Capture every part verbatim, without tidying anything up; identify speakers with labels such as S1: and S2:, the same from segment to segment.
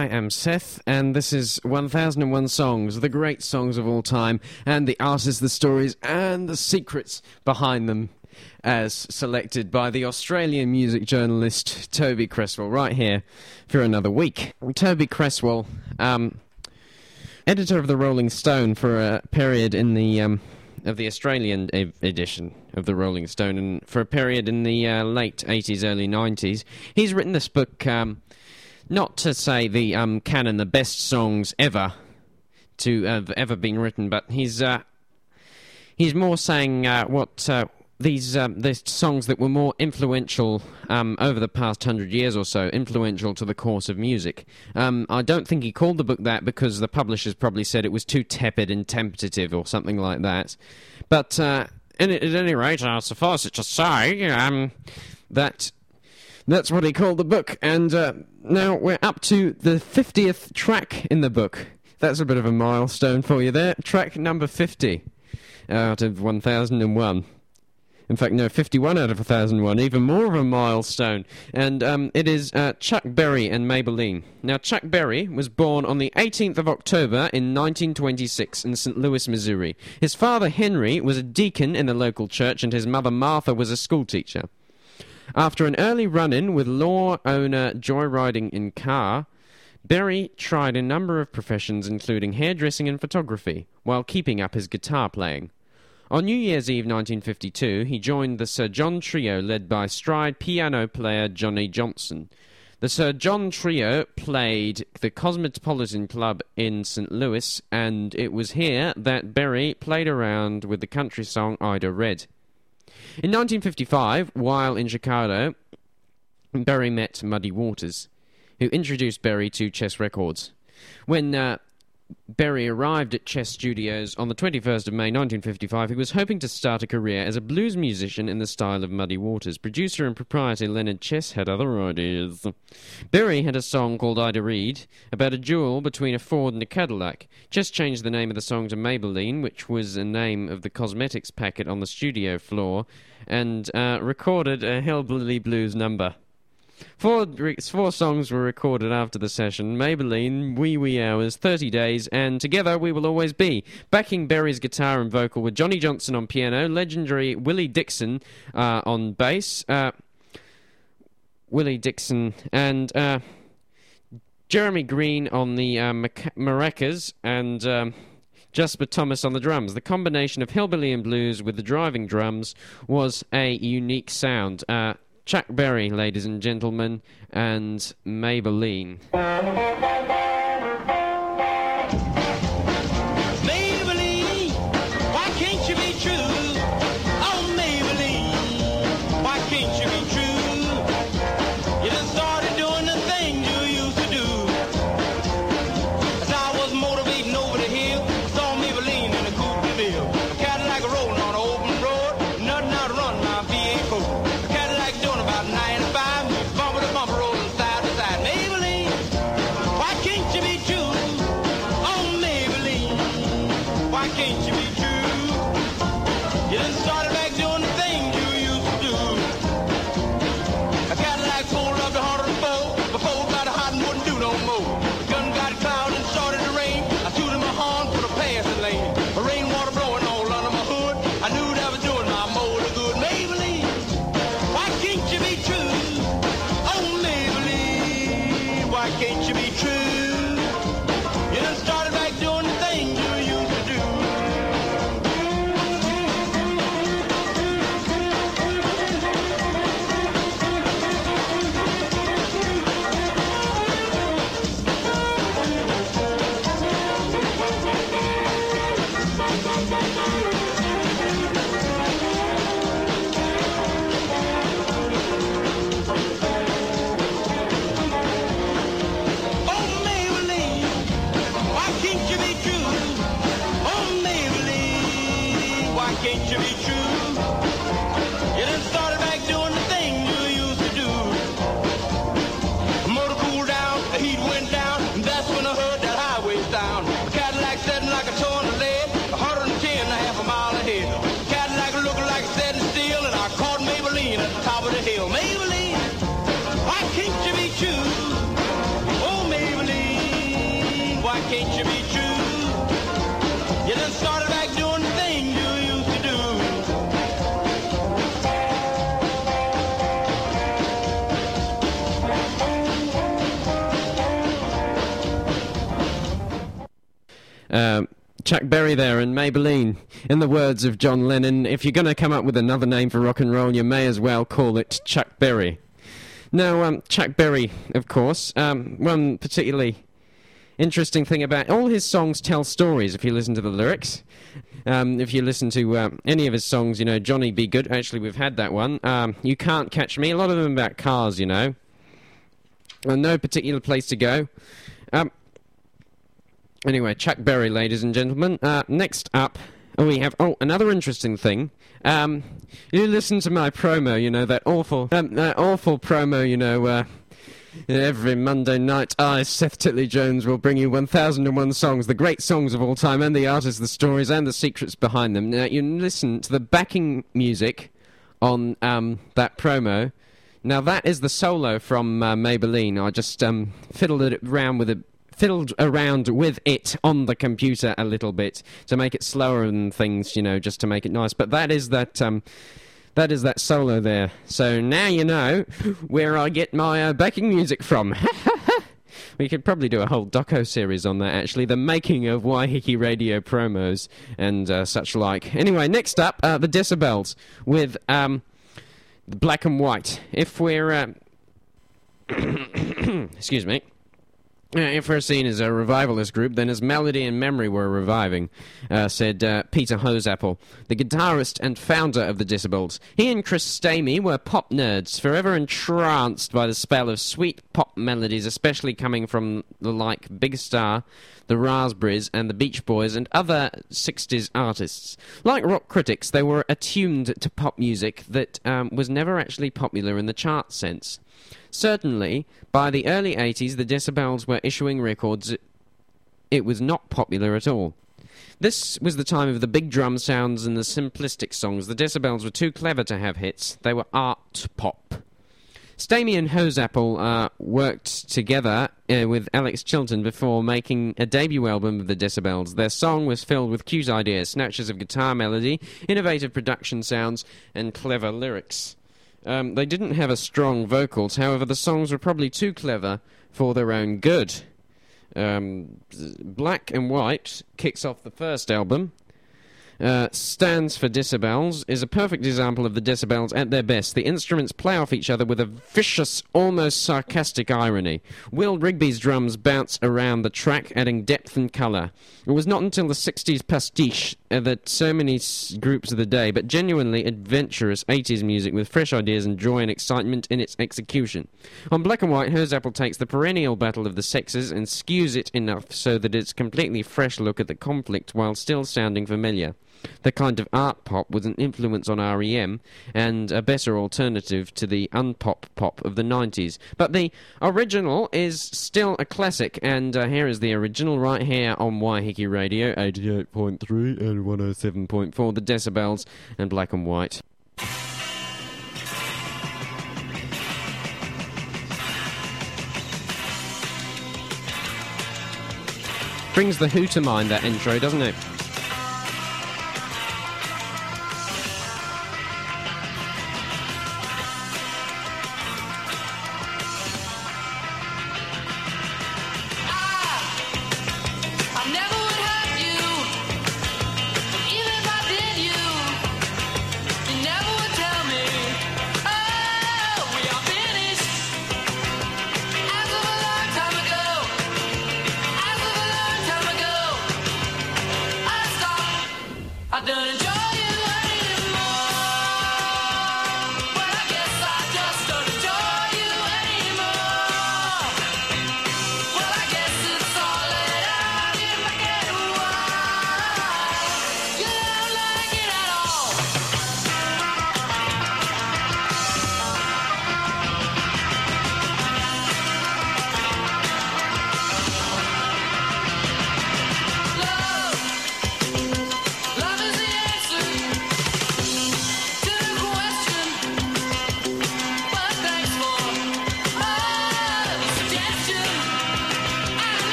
S1: I am Seth, and this is one thousand one Songs, the great songs of all time, and the artists, the stories, and the secrets behind them, as selected by the Australian music journalist Toby Cresswell, right here for another week. Toby Cresswell, um, editor of the Rolling Stone for a period in the... Um, of the Australian e- edition of the Rolling Stone, and for a period in the uh, late eighties, early nineties. He's written this book, um, not to say the um, canon, the best songs ever to have ever been written, but he's uh, he's more saying uh, what uh, these um, these songs that were more influential um, over the past hundred years or so, influential to the course of music. Um, I don't think he called the book that because the publishers probably said it was too tepid and tentative or something like that. But uh, in, at any rate, I'll suffice it to say um, that that's what he called the book. And uh, now we're up to the fiftieth track in the book. That's a bit of a milestone for you there. Track number fifty out of one thousand one. In fact, no, fifty-one out of one thousand one, even more of a milestone. And um, it is uh, Chuck Berry and Maybelline. Now, Chuck Berry was born on the eighteenth of October in nineteen twenty-six in Saint Louis, Missouri. His father, Henry, was a deacon in the local church, and his mother, Martha, was a schoolteacher. After an early run-in with law owner joyriding in car, Berry tried a number of professions, including hairdressing and photography, while keeping up his guitar playing. On New Year's Eve nineteen fifty-two, he joined the Sir John Trio led by stride piano player Johnny Johnson. The Sir John Trio played the Cosmopolitan Club in Saint Louis, and it was here that Berry played around with the country song Ida Red. In nineteen fifty-five, while in Chicago, Berry met Muddy Waters, who introduced Berry to Chess Records. When uh, Berry arrived at Chess Studios on the twenty-first of May nineteen fifty-five, he was hoping to start a career as a blues musician in the style of Muddy Waters. Producer and proprietor Leonard Chess had other ideas. Berry had a song called Ida Reed about a duel between a Ford and a Cadillac. Chess changed the name of the song to Maybelline, which was a name of the cosmetics packet on the studio floor, and uh, recorded a Hillbilly Blues number. Four, four songs were recorded after the session: Maybelline, Wee Wee Hours, thirty days, and Together We Will Always Be. Backing Berry's guitar and vocal were Johnny Johnson on piano, legendary Willie Dixon uh, on bass, uh, Willie Dixon, and uh, Jeremy Green on the uh, maracas, and um, Jasper Thomas on the drums. The combination of hillbilly and blues with the driving drums was a unique sound. Uh, Chuck Berry, ladies and gentlemen, and Maybelline.
S2: Maybelline, why can't you be true? Oh, Maybelline, why can't you be true? You done started doing the things you used to do. As I was motivating over the hill, I saw Maybelline in a coupe de ville. A Cadillac rolling on an open road, nothing out to run my V eight Ford. About ninety-five, bumper to bumper, rolling side to side. Maybelline, why can't you be true? Oh, Maybelline, why can't you be true? You done started back doing the things you used to do. A Cadillac pulled up to one oh four, before it got hot and wouldn't do no more. The gun got cloud and started to rain. I tooted my horn for the passing lane. The rainwater blowing all under my hood. I knew that was doing my motor good. Maybelline, why can't you be true? Oh, Maybelline, why can't you be true? You done started back doing the things you used to do. why can't you be true? You done started back doing the thing you used to do.
S1: Um, Chuck Berry there and Maybelline. In the words of John Lennon, if you're going to come up with another name for rock and roll, you may as well call it Chuck Berry. Now, um, Chuck Berry, of course, um, one particularly interesting thing about all his songs tell stories, if you listen to the lyrics. Um, if you listen to uh, any of his songs, you know, Johnny Be Good, actually we've had that one. Um, You Can't Catch Me, a lot of them about cars, you know. And no particular place to go. Um, anyway, Chuck Berry, ladies and gentlemen. Uh, next up, we have, oh, another interesting thing. Um, you listen to my promo, you know, that awful, um, that awful promo, you know, uh, every Monday night, I, Seth Titley-Jones, will bring you one thousand one songs, the great songs of all time, and the artists, the stories, and the secrets behind them. Now, you listen to the backing music on um, that promo. Now, that is the solo from uh, Maybelline. I just um, fiddled it around with it. fiddled around with it on the computer a little bit to make it slower and things, you know, just to make it nice. But that is that, um, that is that solo there. So now you know where I get my uh, backing music from. We could probably do a whole doco series on that, actually. The making of Waiheke Radio promos and uh, such like. Anyway, next up, uh, the Decibels with um, Black and White. If we're... Uh... Excuse me. Uh, if we're seen as a revivalist group, then as melody and memory were reviving, uh, said uh, Peter Hosapple, the guitarist and founder of the Decibels. He and Chris Stamey were pop nerds, forever entranced by the spell of sweet pop melodies, especially coming from the like Big Star, the Raspberries, and the Beach Boys, and other sixties artists. Like rock critics, they were attuned to pop music that um, was never actually popular in the chart sense. Certainly, by the early eighties, the Decibels were issuing records. It was not popular at all. This was the time of the big drum sounds and the simplistic songs. The Decibels were too clever to have hits. They were art pop. Stamey and Hosapple uh, worked together uh, with Alex Chilton before making a debut album of the Decibels. Their song was filled with cute ideas, snatches of guitar melody, innovative production sounds, and clever lyrics. Um, they didn't have a strong vocals, however the songs were probably too clever for their own good. Um, Black and White kicks off the first album. Uh, stands for Decibels, is a perfect example of the Decibels at their best. The instruments play off each other with a vicious, almost sarcastic irony. Will Rigby's drums bounce around the track, adding depth and colour. It was not until the sixties pastiche uh, that so many s- groups of the day, but genuinely adventurous eighties music with fresh ideas and joy and excitement in its execution. On Black and White, Hosapple takes the perennial battle of the sexes and skews it enough so that it's a completely fresh look at the conflict while still sounding familiar. The kind of art pop with an influence on R E M and a better alternative to the unpop pop of the nineties. But the original is still a classic, and uh, here is the original right here on Waiheke Radio, eighty-eight point three and one oh seven point four, the Decibels and Black and White. Brings the Who to mind, that intro, doesn't it?
S3: As of a long time ago,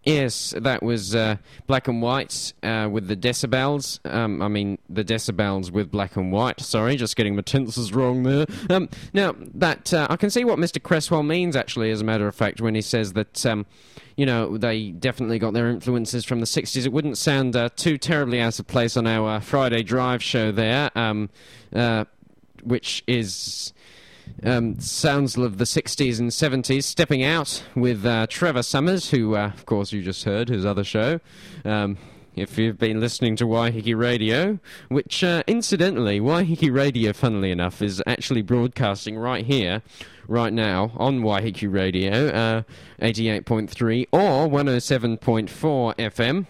S1: Yes, that was uh, Black and White uh, with the decibels. Um, I mean, the decibels with Black and White. Sorry, just getting my tenses wrong there. Um, now, that uh, I can see what Mister Cresswell means, actually, as a matter of fact, when he says that, um, you know, they definitely got their influences from the sixties. It wouldn't sound uh, too terribly out of place on our uh, Friday Drive show there, um, uh, which is... Um, sounds of the sixties and seventies, Stepping Out with uh, Trevor Summers, who, uh, of course, you just heard, his other show. Um, if you've been listening to Waiheke Radio, which, uh, incidentally, Waiheke Radio, funnily enough, is actually broadcasting right here, right now, on Waiheke Radio, uh, eighty-eight point three or one oh seven point four F M.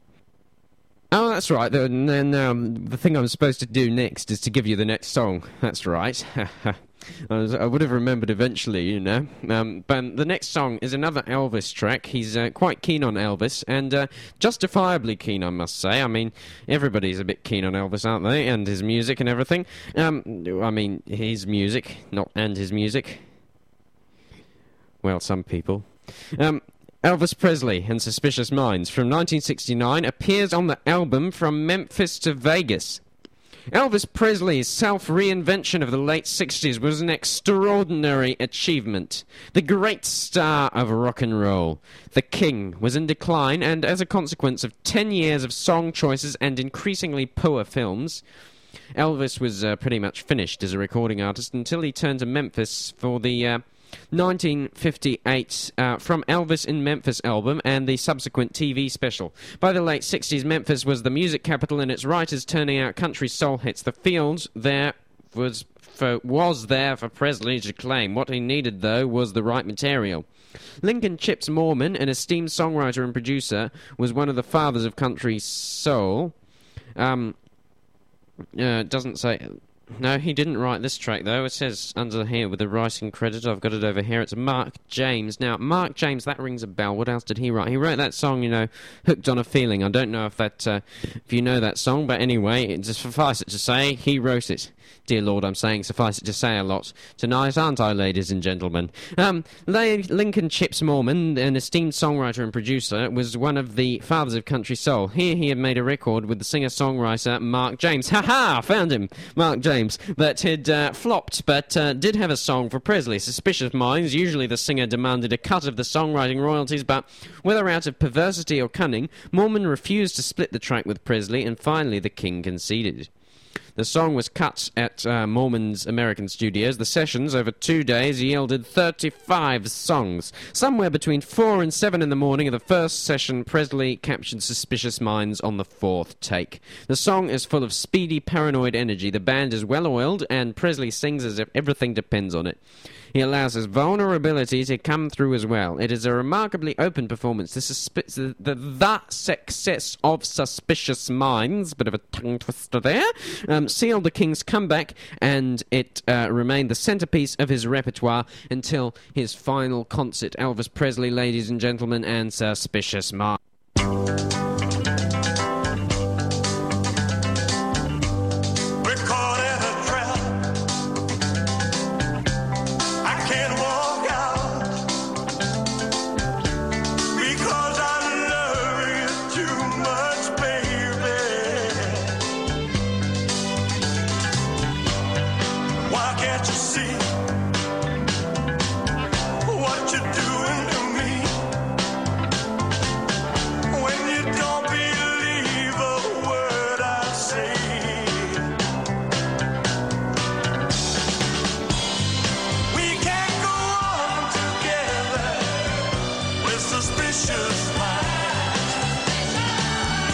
S1: Oh, that's right. And then um, the thing I'm supposed to do next is to give you the next song. That's right. I, was, I would have remembered eventually, you know. Um, but the next song is another Elvis track. He's uh, quite keen on Elvis, and uh, justifiably keen, I must say. I mean, everybody's a bit keen on Elvis, aren't they? And his music and everything. Um, I mean, his music, not and his music. Well, some people. Um... Elvis Presley and Suspicious Minds from nineteen sixty-nine appears on the album From Memphis to Vegas. Elvis Presley's self-reinvention of the late sixties was an extraordinary achievement. The great star of rock and roll, the king, was in decline, and as a consequence of ten years of song choices and increasingly poor films, Elvis was uh, pretty much finished as a recording artist until he turned to Memphis for the... Uh, nineteen fifty-eight uh, From Elvis in Memphis album and the subsequent T V special. By the late sixties, Memphis was the music capital and its writers turning out country soul hits. The field there was for, was there for Presley to claim. What he needed, though, was the right material. Lincoln Chips Moorman, an esteemed songwriter and producer, was one of the fathers of country soul. Um, uh, doesn't say... No, he didn't write this track, though. It says under here with the writing credit. I've got it over here. It's Mark James. Now, Mark James, that rings a bell. What else did he write? He wrote that song, you know, Hooked on a Feeling. I don't know if that, uh, if you know that song, but anyway, it just suffice it to say, he wrote it. Dear Lord, I'm saying suffice it to say a lot tonight, aren't I, ladies and gentlemen? Um, Lincoln Chips Moorman, an esteemed songwriter and producer, was one of the fathers of country soul. Here he had made a record with the singer-songwriter Mark James. Ha-ha! Found him! Mark James. That had uh, flopped, but uh, did have a song for Presley. Suspicious Minds. Usually the singer demanded a cut of the songwriting royalties, but whether out of perversity or cunning, Moorman refused to split the track with Presley, and finally the king conceded. The song was cut at uh, Moorman's American Studios. The sessions over two days yielded thirty-five songs. Somewhere between four and seven in the morning of the first session, Presley captured Suspicious Minds on the fourth take. The song is full of speedy, paranoid energy. The band is well-oiled, and Presley sings as if everything depends on it. He allows his vulnerability to come through as well. It is a remarkably open performance. The, suspi- the, the, the success of Suspicious Minds, bit of a tongue twister there, um, sealed the King's comeback, and it uh, remained the centerpiece of his repertoire until his final concert. Elvis Presley, ladies and gentlemen, and Suspicious Minds.
S3: Suspicious minds.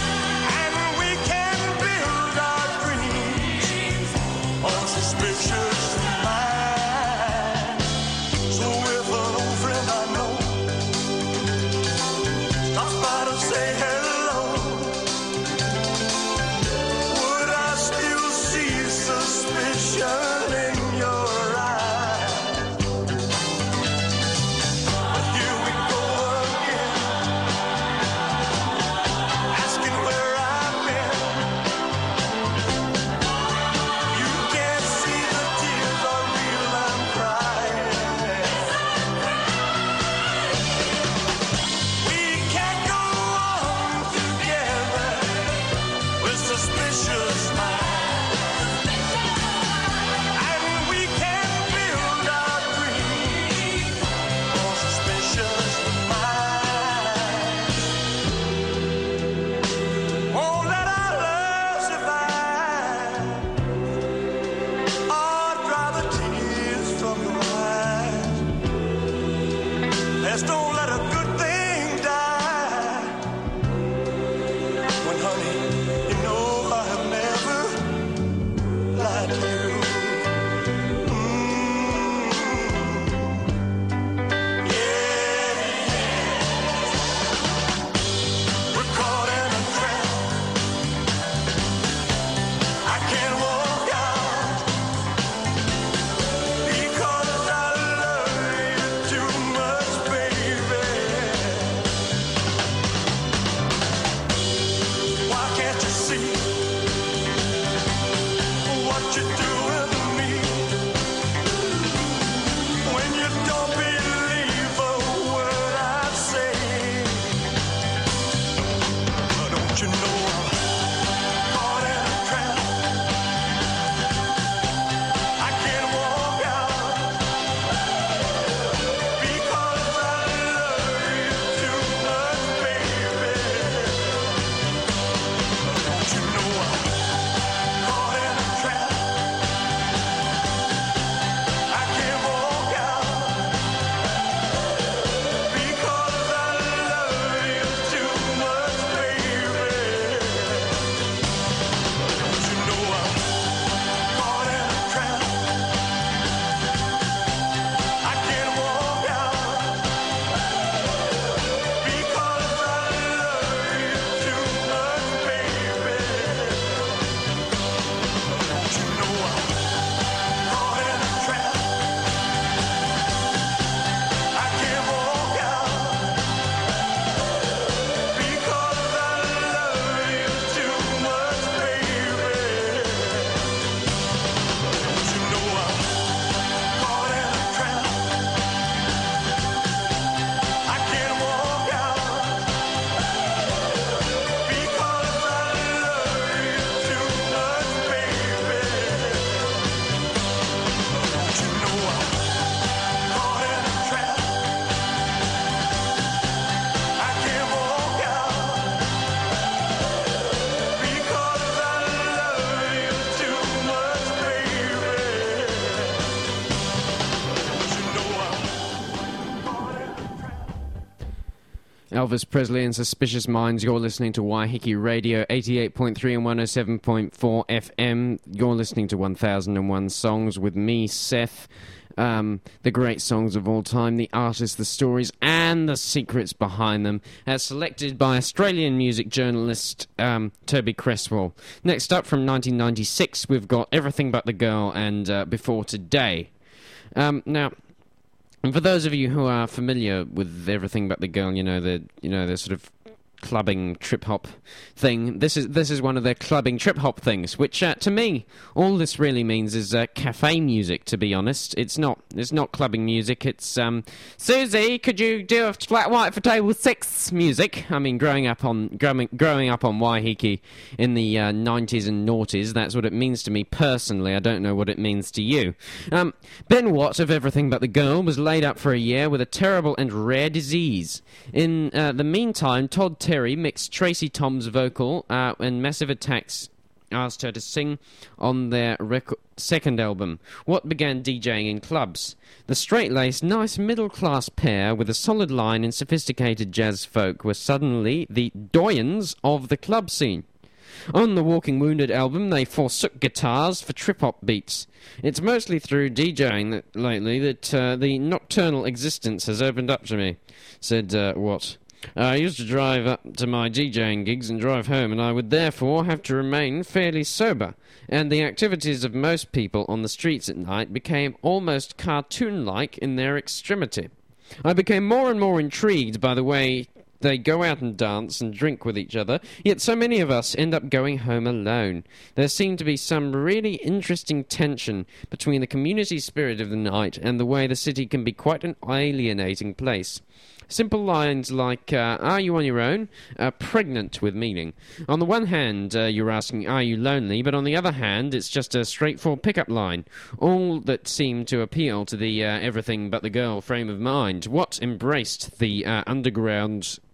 S1: Elvis Presley and Suspicious Minds. You're listening to Waiheke Radio, eighty-eight point three and one oh seven point four F M. You're listening to one thousand one Songs with me, Seth. Um, the great songs of all time, the artists, the stories, and the secrets behind them, as selected by Australian music journalist um, Toby Cresswell. Next up, from nineteen ninety-six, we've got Everything But the Girl and uh, Before Today. Um, now... And for those of you who are familiar with Everything But the Girl, you know, the you know the sort of clubbing trip-hop thing, this is this is one of their clubbing trip-hop things, which, uh, to me, all this really means is uh, cafe music, to be honest. It's not it's not clubbing music, it's, um, Susie, could you do a flat white for table six music? I mean, growing up on growing, growing up on Waiheke in the uh, nineties and noughties, that's what it means to me personally. I don't know what it means to you. Um, Ben Watt of Everything But the Girl was laid up for a year with a terrible and rare disease. In uh, the meantime, Todd Terry mixed Tracy Tom's vocal, uh, and Massive Attacks asked her to sing on their rec- second album, What began DJing in clubs. The straight-laced, nice middle-class pair with a solid line in sophisticated jazz folk were suddenly the doyens of the club scene. On the Walking Wounded album, they forsook guitars for trip-hop beats. It's mostly through DJing that, lately that uh, the nocturnal existence has opened up to me, said uh, Watt. I used to drive up to my DJing gigs and drive home, and I would therefore have to remain fairly sober, and the activities of most people on the streets at night became almost cartoon-like in their extremity. I became more and more intrigued by the way they go out and dance and drink with each other, yet so many of us end up going home alone. There seemed to be some really interesting tension between the community spirit of the night and the way the city can be quite an alienating place. Simple lines like, uh, are you on your own? Are pregnant with meaning. On the one hand, uh, you're asking, are you lonely? But on the other hand, it's just a straightforward pickup line. All that seemed to appeal to the uh, Everything But the Girl frame of mind. What embraced the uh, underground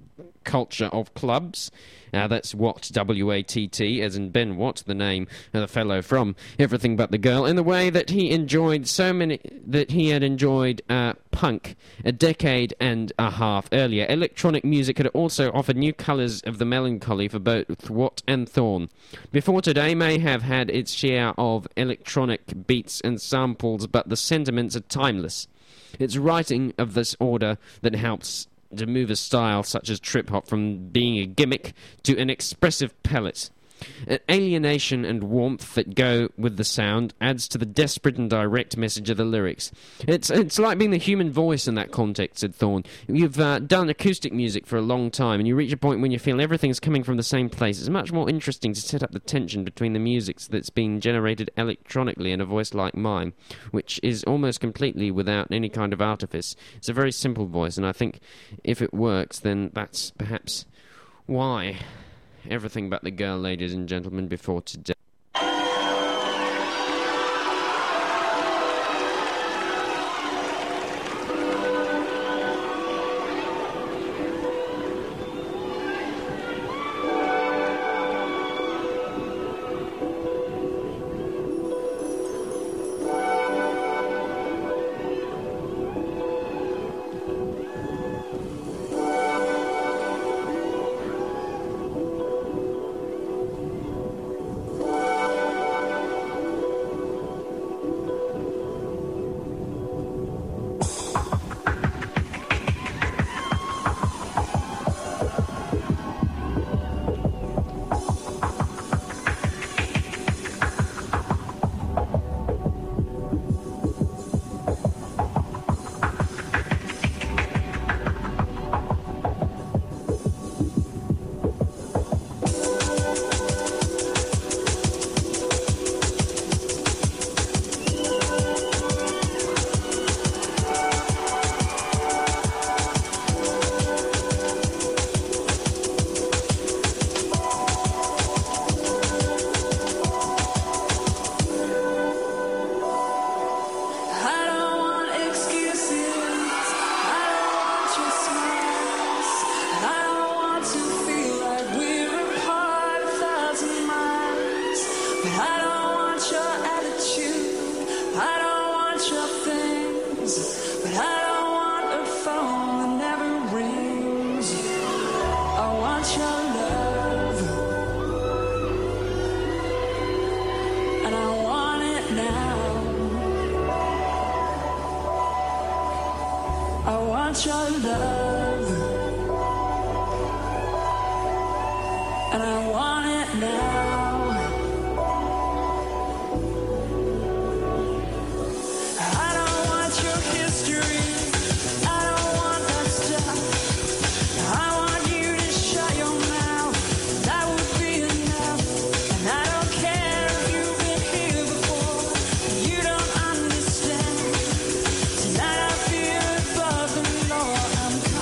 S1: culture of clubs. Uh, that's Watt, W A T T, as in Ben Watt, the name of the fellow from Everything But the Girl, in the way that he enjoyed so many, that he had enjoyed uh, punk a decade and a half earlier. Electronic music had also offered new colours of the melancholy for both Watt and Thorne. Before today may have had its share of electronic beats and samples, but the sentiments are timeless. It's writing of this order that helps to move a style such as trip-hop from being a gimmick to an expressive palette. An alienation and warmth that go with the sound adds to the desperate and direct message of the lyrics. It's it's like being the human voice in that context, said Thorne. You've uh, done acoustic music for a long time, and you reach a point when you feel everything's coming from the same place. It's much more interesting to set up the tension between the music that's being generated electronically in a voice like mine, which is almost completely without any kind of artifice. It's a very simple voice, and I think if it works, then that's perhaps why Everything But the Girl, ladies and gentlemen, before today.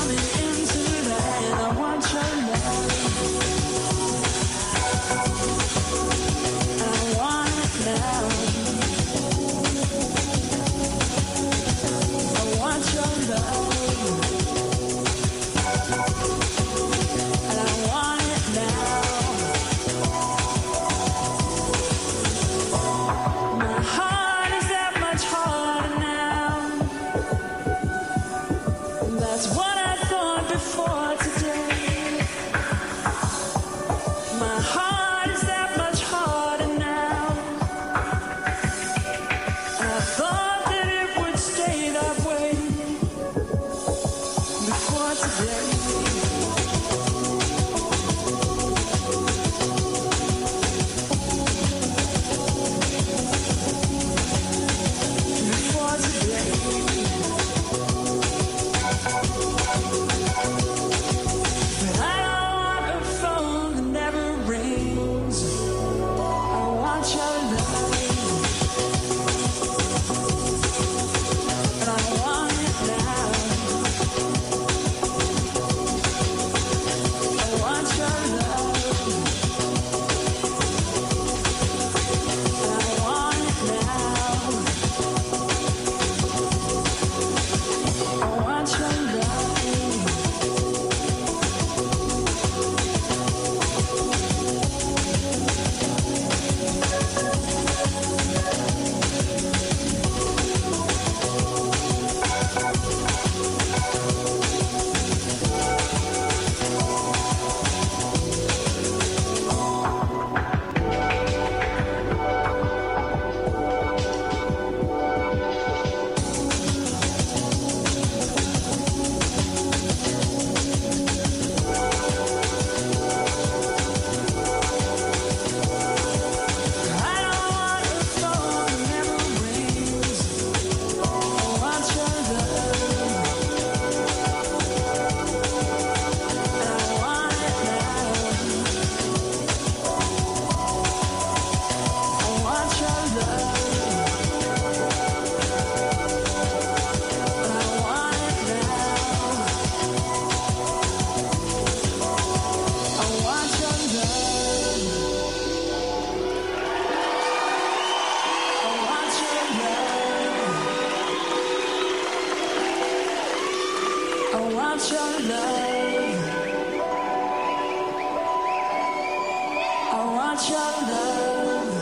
S3: I want your love. want your love. I want your love.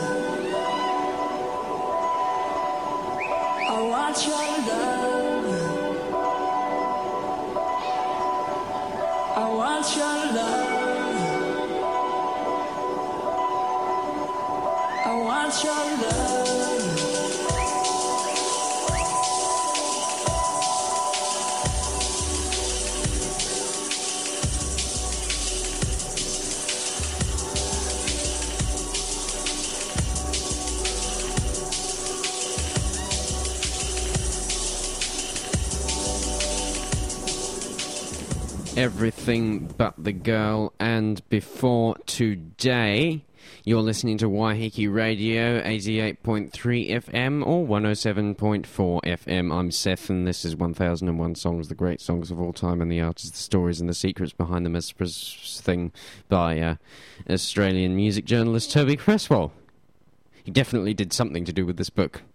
S3: I want your love. I want your love. I want your love.
S1: Everything But the Girl, and before today, you're listening to Waiheke Radio, eighty-eight point three F M or one oh seven point four F M. I'm Seth, and this is one thousand one Songs, the great songs of all time, and the artists, the stories, and the secrets behind them, as thing by uh, Australian music journalist Toby Cresswell. He definitely did something to do with this book.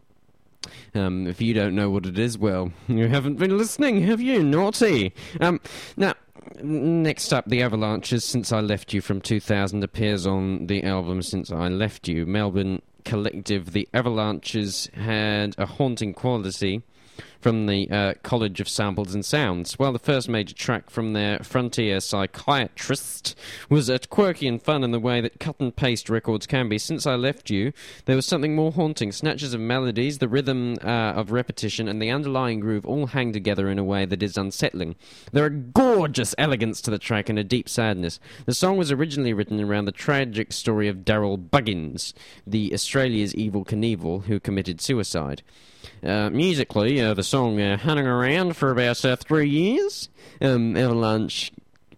S1: Um, if you don't know what it is, well, you haven't been listening, have you? Naughty! Um, now, next up, The Avalanches, Since I Left You from two thousand, appears on the album Since I Left You. Melbourne collective The Avalanches had a haunting quality from the uh, College of Samples and Sounds. While the first major track from their Frontier Psychiatrist was uh, quirky and fun in the way that cut-and-paste records can be, Since I Left You, there was something more haunting. Snatches of melodies, the rhythm uh, of repetition, and the underlying groove all hang together in a way that is unsettling. There are gorgeous elegance to the track and a deep sadness. The song was originally written around the tragic story of Daryl Buggins, the Australia's Evel Knievel, who committed suicide. Uh, musically, uh, the song uh, hung around for about uh, three years. Um, Avalanche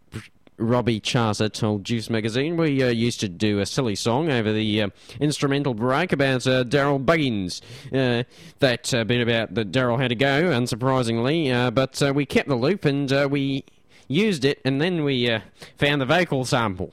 S1: Robbie Charter told Juice magazine, we uh, used to do a silly song over the uh, instrumental break about uh, Daryl Buggins. Uh, that uh, bit about that Daryl had to go, unsurprisingly, uh, but uh, we kept the loop and uh, we used it, and then we uh, found the vocal sample.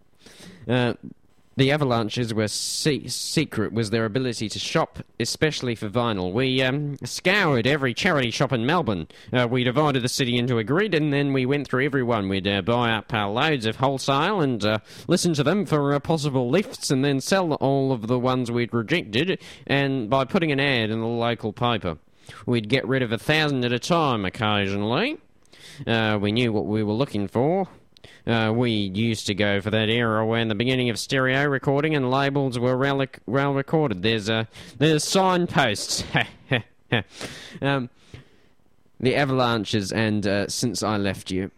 S1: Uh, The Avalanches were se- secret was their ability to shop, especially for vinyl. We um, scoured every charity shop in Melbourne. Uh, we divided the city into a grid, and then we went through every one. We'd uh, buy up uh, loads of wholesale and uh, listen to them for uh, possible lifts, and then sell all of the ones we'd rejected, and by putting an ad in the local paper. We'd get rid of a thousand at a time occasionally. Uh, we knew what we were looking for. Uh, we used to go for that era when the beginning of stereo recording and labels were well, well recorded. There's uh, there's signposts. um, the Avalanches and uh, Since I Left You.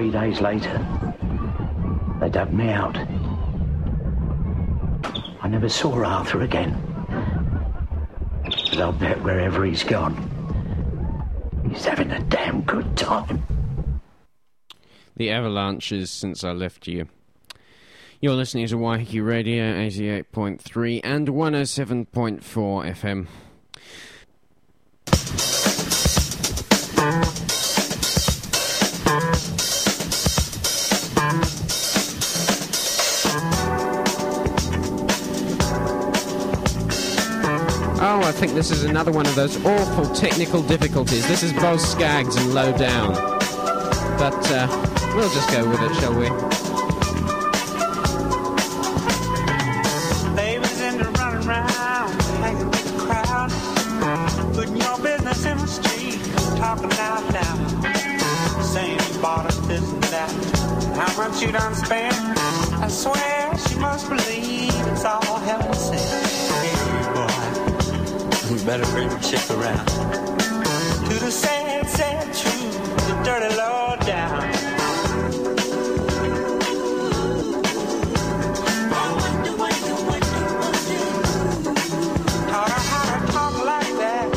S4: Three days later, they dug me out. I never saw Arthur again. But I'll bet wherever he's gone, he's having a damn good time.
S1: The Avalanches, Since I Left You. You're listening to Waiheke Radio, eighty-eight point three and one oh seven point four F M. Oh, I think this is another one of those awful technical difficulties. This is Boz Scaggs and Low Down. But uh, we'll just go with it, shall we?
S5: Babies into running around, hanging with the crowd, putting your business in the street, talking out loud, saying you bought us this and that, how much you done spent. I swear she must believe it's all heaven sent. Hey boy, we better bring the chick around to the sad, sad truth, the dirty low down. Taught her how to talk like that.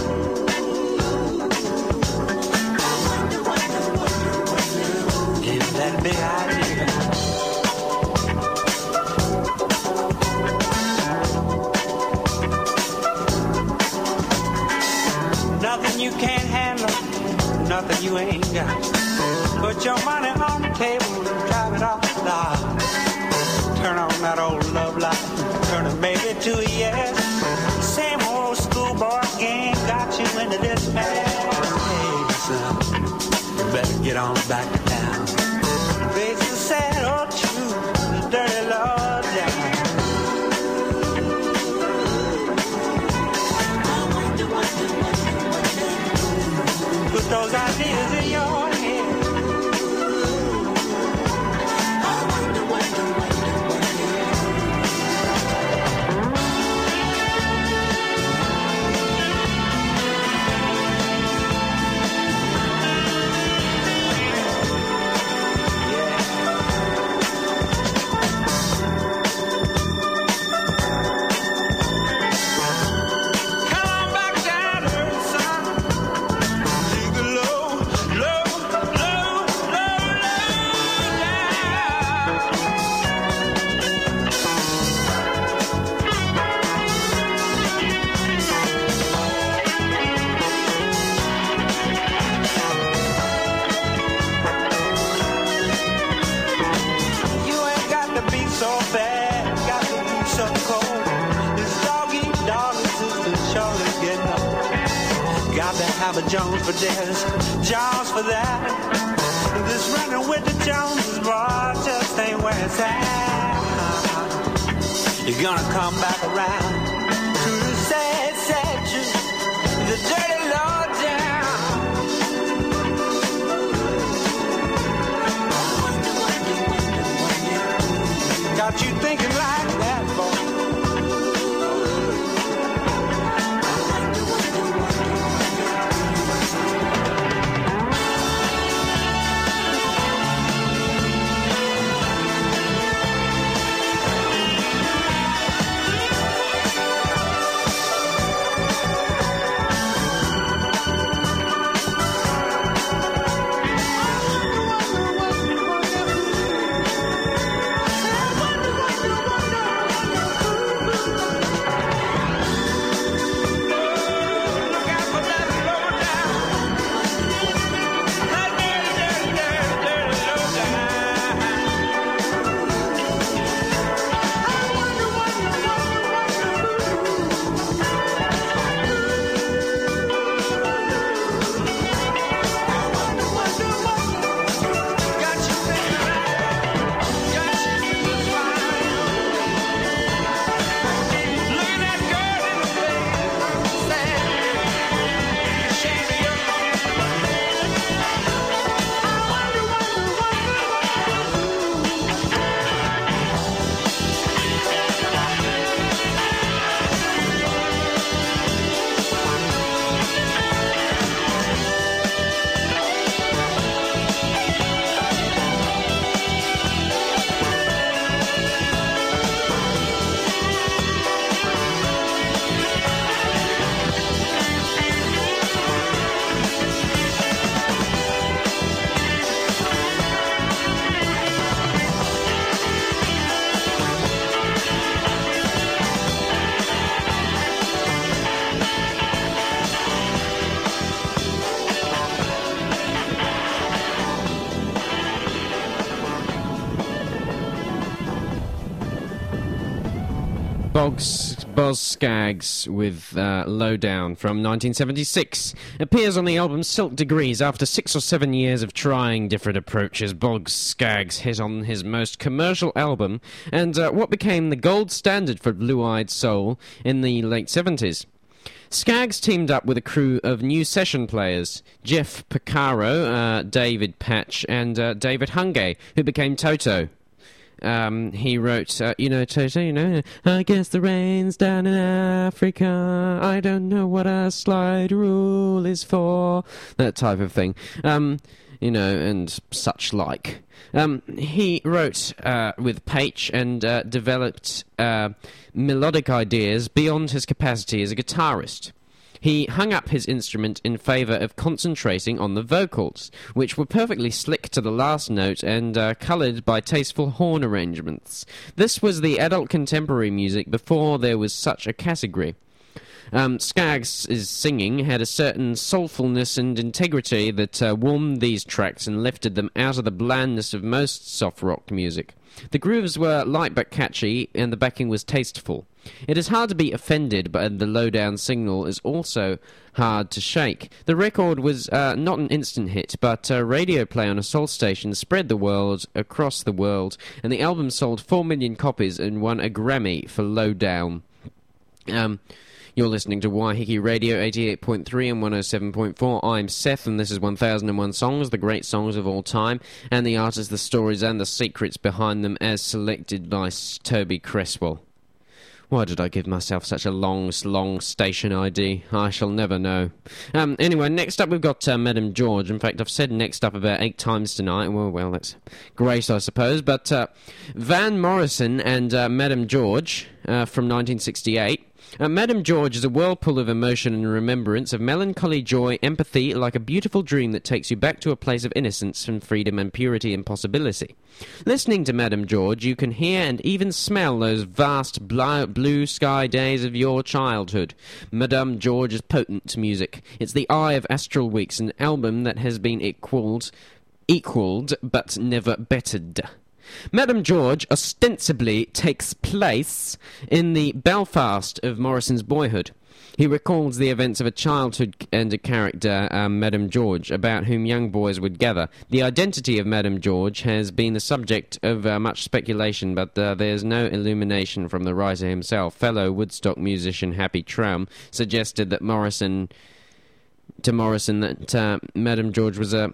S5: Give that big idea. Nothing you can't handle, nothing you ain't got. Put your money on the table and drive it off the lot. Turn on that old love light, turn a maybe to a yes. Same old schoolboy gang got you into this mess. Hey, son, you better get on back to town. Face the sad old truth, the dirty Lord down. Put those ideas in your head. Have a Jones for this, Jones for that. This running with the Joneses, boy, just ain't where it's at. You're gonna come back around to the sad, sad truth, the dirty low down. Got you thinking like that, boy.
S1: Bogs, Boz Scaggs with uh, Lowdown from nineteen seventy-six. Appears on the album Silk Degrees. After six or seven years of trying different approaches, Boz Scaggs hit on his most commercial album and uh, what became the gold standard for blue-eyed soul in the late seventies. Skaggs teamed up with a crew of new session players, Jeff Porcaro, uh, David Patch, and uh, David Hungay, who became Toto. Um, he wrote, uh, you know, Toto, you know, I guess the rain's down in Africa, I don't know what a slide rule is for, that type of thing. Um, you know, and such like. Um, he wrote uh, with Paich and uh, developed uh, melodic ideas beyond his capacity as a guitarist. He hung up his instrument in favour of concentrating on the vocals, which were perfectly slick to the last note and uh, coloured by tasteful horn arrangements. This was the adult contemporary music before there was such a category. Um, Skaggs' singing had a certain soulfulness and integrity that uh, warmed these tracks and lifted them out of the blandness of most soft rock music. The grooves were light but catchy, and the backing was tasteful. It is hard to be offended, but the Lowdown signal is also hard to shake. The record was uh, not an instant hit, but uh, radio play on a soul station spread the word across the world, and the album sold four million copies and won a Grammy for Lowdown. Um... You're listening to Waiheke Radio eighty-eight point three and one oh seven point four. I'm Seth, and this is one thousand one Songs, the great songs of all time, and the artists, the stories, and the secrets behind them as selected by Toby Cresswell. Why did I give myself such a long, long station I D? I shall never know. Um, anyway, next up we've got uh, Madame George. In fact, I've said next up about eight times tonight. Well, well, that's great, I suppose. But uh, Van Morrison and uh, Madame George uh, from nineteen sixty-eight. Uh, Madame George is a whirlpool of emotion and remembrance, of melancholy joy, empathy, like a beautiful dream that takes you back to a place of innocence and freedom and purity and possibility. Listening to Madame George, you can hear and even smell those vast bl- blue sky days of your childhood. Madame George is potent music. It's the eye of Astral Weeks, an album that has been equalled, equalled but never bettered. Madame George ostensibly takes place in the Belfast of Morrison's boyhood. He recalls the events of a childhood and a character, um, Madame George, about whom young boys would gather. The identity of Madame George has been the subject of uh, much speculation, but uh, there's no illumination from the writer himself. Fellow Woodstock musician Happy Traum suggested that Morrison, to Morrison, that uh, Madame George was a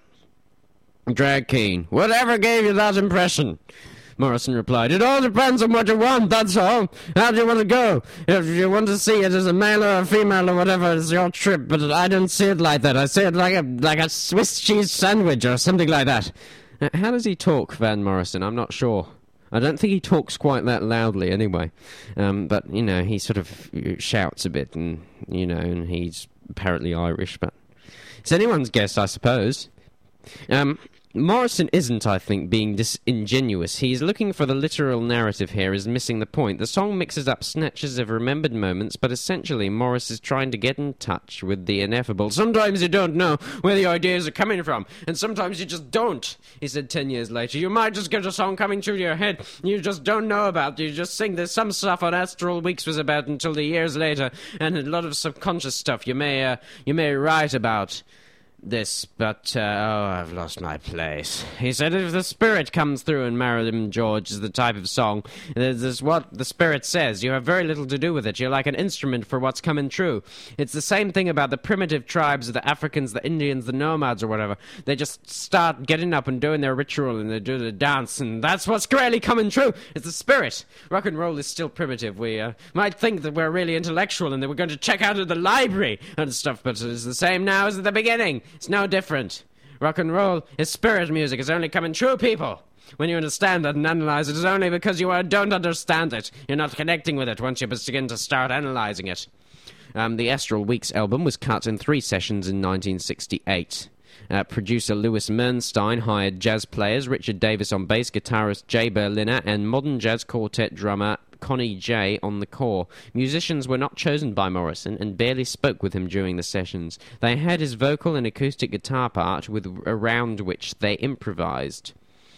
S1: drag queen. Whatever gave you that impression? Morrison replied, it all depends on what you want, that's all. How do you want to go? If you want to see it as a male or a female or whatever, it's your trip, but I don't see it like that. I see it like a like a Swiss cheese sandwich or something like that. Uh, how does he talk, Van Morrison? I'm not sure. I don't think he talks quite that loudly anyway. Um, but, you know, he sort of shouts a bit and, you know, and he's apparently Irish, but it's anyone's guess, I suppose. Um... Morrison isn't, I think, being disingenuous. He's looking for the literal narrative here, is missing the point. The song mixes up snatches of remembered moments, but essentially Morris is trying to get in touch with the ineffable. Sometimes you don't know where the ideas are coming from, and sometimes you just don't, he said ten years later. You might just get a song coming through your head you just don't know about. You just think there's some stuff on Astral Weeks was about until the years later, and a lot of subconscious stuff you may, uh, you may write about this, but, uh, oh, I've lost my place. He said if the spirit comes through and Madame George is the type of song, this is what the spirit says. You have very little to do with it. You're like an instrument for what's coming true. It's the same thing about the primitive tribes, the Africans, the Indians, the nomads, or whatever. They just start getting up and doing their ritual, and they do the dance, and that's what's really coming true. It's the spirit. Rock and roll is still primitive. We uh, might think that we're really intellectual and that we're going to check out of the library and stuff, but it's the same now as at the beginning. It's no different. Rock and roll is spirit music. It's only coming true, people. When you understand it and analyze it, it's only because you uh, don't understand it. You're not connecting with it once you begin to start analyzing it. Um, the Astral Weeks album was cut in three sessions in nineteen sixty-eight. Uh, producer Louis Mernstein hired jazz players, Richard Davis on bass, guitarist Jay Berliner, and modern jazz quartet drummer Connie Jay on the core. Musicians were not chosen by Morrison and barely spoke with him during the sessions. They had his vocal and acoustic guitar part with around which they improvised.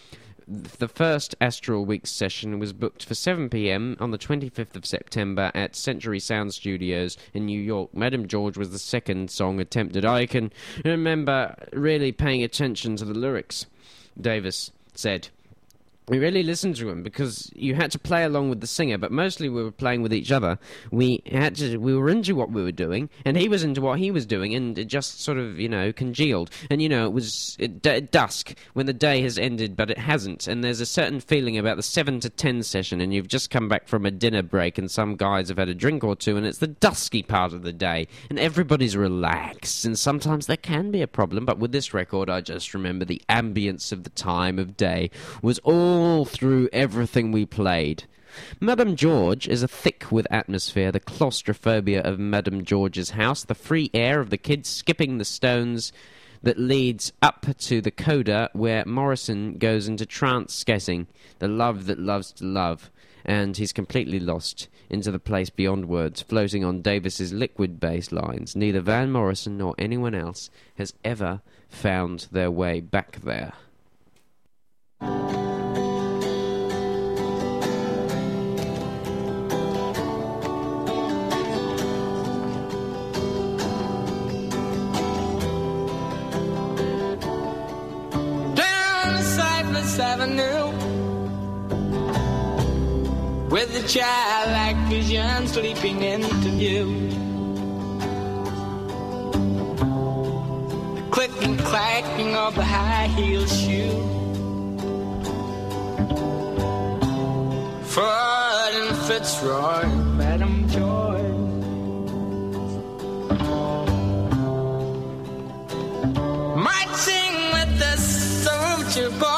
S1: the first Astral Weeks session was booked for seven p.m. on the twenty-fifth of September at Century Sound Studios in New York. Madame George was the second song attempted. I can remember really paying attention to the lyrics, Davis said. We really listened to him because you had to play along with the singer, but mostly we were playing with each other. We had to, we were into what we were doing, and he was into what he was doing, and it just sort of, you know, congealed. And, you know, it was at d- dusk when the day has ended, but it hasn't. And there's a certain feeling about the seven to ten session, and you've just come back from a dinner break, and some guys have had a drink or two, and it's the dusky part of the day, and everybody's relaxed. And sometimes there can be a problem, but with this record, I just remember the ambience of the time of day was all all through everything we played. Madame George is a thick with atmosphere, the claustrophobia of Madame George's house, the free air of the kids skipping the stones that leads up to the coda where Morrison goes into trance guessing, the love that loves to love, and he's completely lost into the place beyond words, floating on Davis's liquid bass lines. Neither Van Morrison nor anyone else has ever found their way back there.
S3: Avenue with a childlike vision sleeping into view. The click and clacking of the high heel shoe. Ford and Fitzroy, Madame George. Might sing with the soldier boy.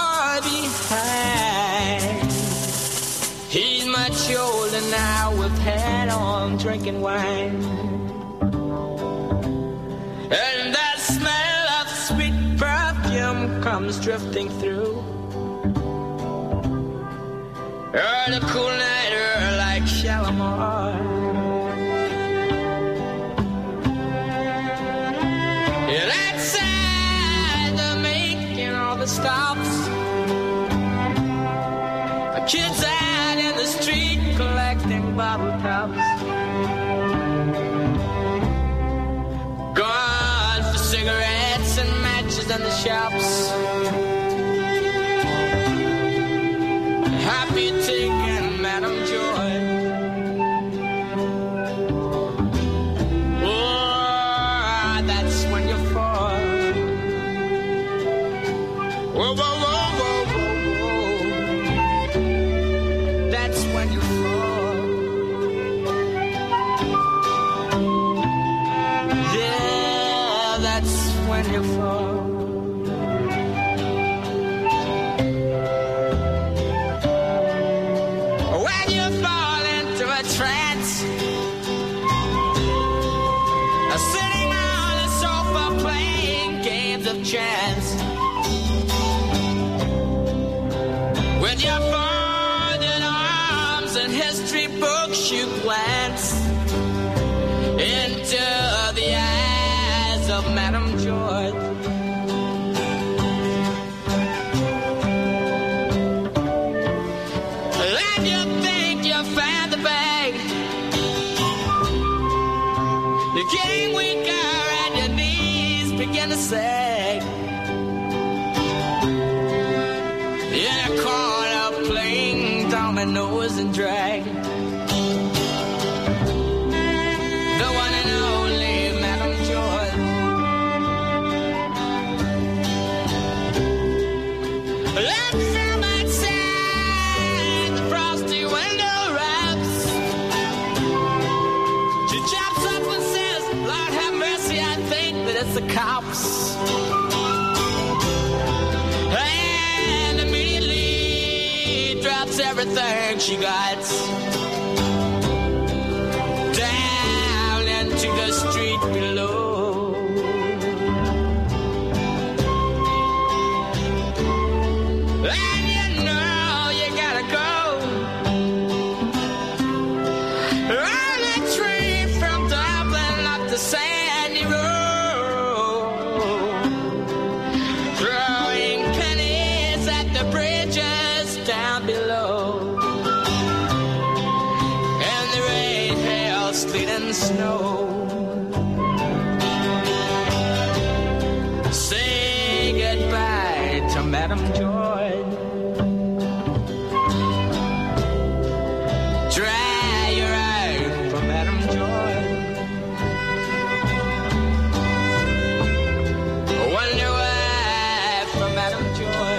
S3: He's much older now with hat on, drinking wine. And that smell of sweet perfume comes drifting through. Oh, the cool night air like Shalimar. And outside the making all the stops. Kids out in the street collecting bottle tops. Gone for cigarettes and matches in the shops. Happy taking Madame Joy. Oh, that's when you fall. Whoa, whoa, whoa. When you fall, yeah, that's when you fall. When you fall into a trance, sitting on a sofa playing games of chance, with your phone history books, you glance into the eyes of Madame George. And you think you found the bag. You're getting weaker and your knees begin to sag. You're caught up playing dominoes and drag. The one and only Madame George. Let's from outside the frosty window wraps. She jumps up and says, Lord have mercy, I think that it's the cops. And immediately drops everything she got down into the street below. And you know you gotta go on a train from Dublin up to Sandy Road, throwing pennies at the bridges. Madam Joy. Dry your eye for Madam Joy. Wonder why for Madam Joy.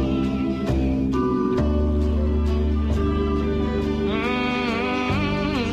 S3: Mm-hmm.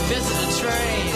S3: This is a train.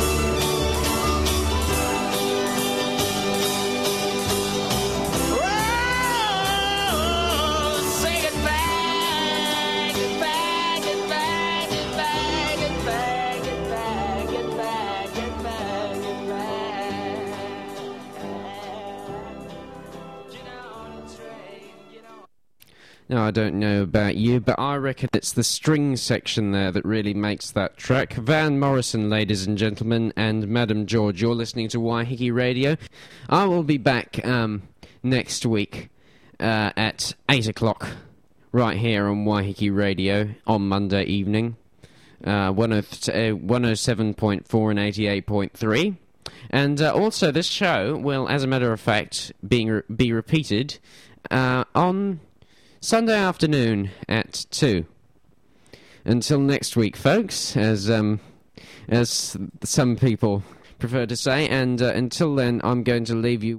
S1: Now, I don't know about you, but I reckon it's the string section there that really makes that track. Van Morrison, ladies and gentlemen, and Madam George, you're listening to Waiheke Radio. I will be back um, next week uh, at eight o'clock, right here on Waiheke Radio on Monday evening, uh, one oh seven point four and eighty-eight point three. And uh, also, this show will, as a matter of fact, being re- be repeated uh, on Sunday afternoon at two. Until next week, folks, as um, as some people prefer to say, and uh, until then, I'm going to leave you